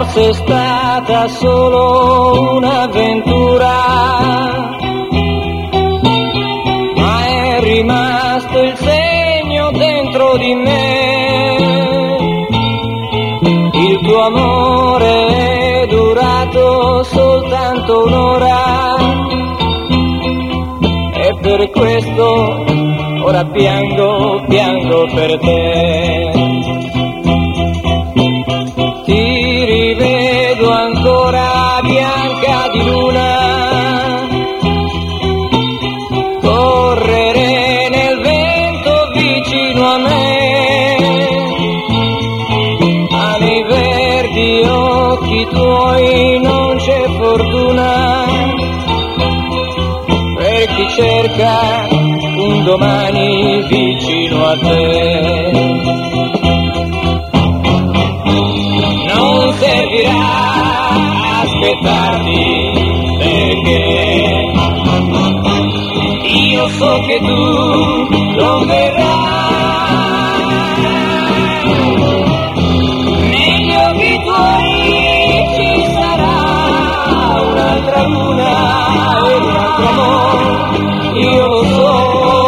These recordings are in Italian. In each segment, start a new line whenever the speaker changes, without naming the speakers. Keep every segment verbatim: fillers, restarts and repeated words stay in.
forse è stata solo un'avventura, ma è rimasto il segno dentro di me. Il tuo amore è durato soltanto un'ora, e per questo ora piango, piango per te. Ti rivedo ancora bianca di luna, correre nel vento vicino a me, ma nei verdi occhi tuoi non c'è fortuna, per chi cerca un domani vicino a te. Non servirà aspettarti, perché io so che tu non verrai. Negli occhi tuoi ci sarà un'altra luna e un altro amore, io lo so.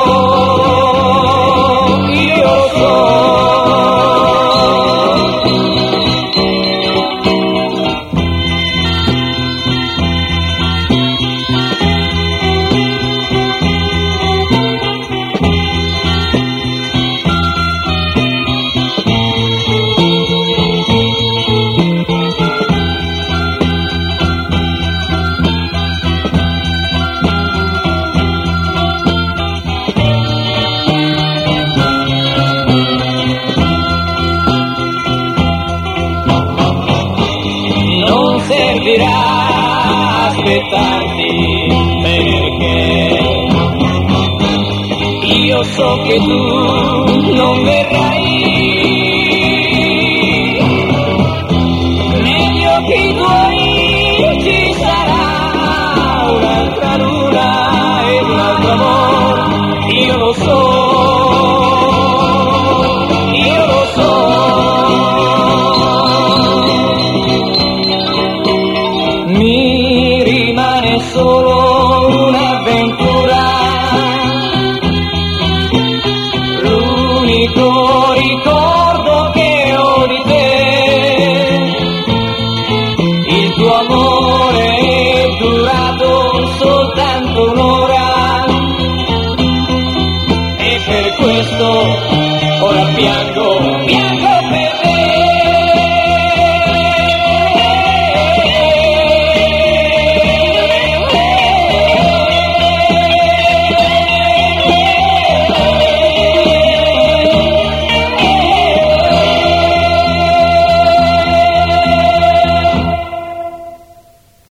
Servirà aspettarti, perché io so che tu non verrai. Negli occhi tuoi ci sarà un'altra luna e un altro amore, io lo so, io lo so. Mi rimane solo un'avventura, l'unico ricordo che ho di te. Il tuo amore è durato soltanto un'ora, e per questo ora piango, piango.